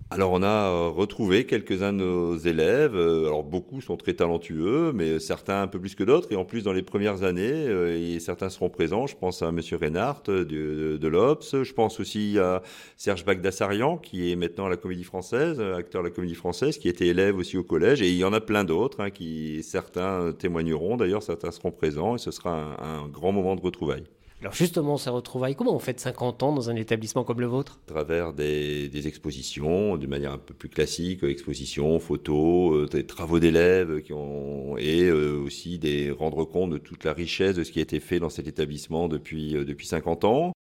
Alors on a retrouvé quelques-uns de nos élèves. Alors beaucoup sont très talentueux, mais certains un peu plus que d'autres. Et en plus, dans les premières années, certains seront présents. Je pense à Monsieur Reinhardt de l'Obs. Je pense aussi à Serge Bagdassarian, qui est maintenant à la Comédie Française, acteur de la Comédie Française, qui était élève aussi au collège. Et il y en a plein d'autres, hein, qui certains témoigneront. D'ailleurs, certains seront présents. Et ce sera un grand moment de retrouvailles. Alors justement, ces retrouvailles, comment on fête 50 ans dans un établissement comme le vôtre? À travers des expositions, de manière un peu plus classique, expositions, photos, des travaux d'élèves et aussi rendre compte de toute la richesse de ce qui a été fait dans cet établissement depuis 50 ans.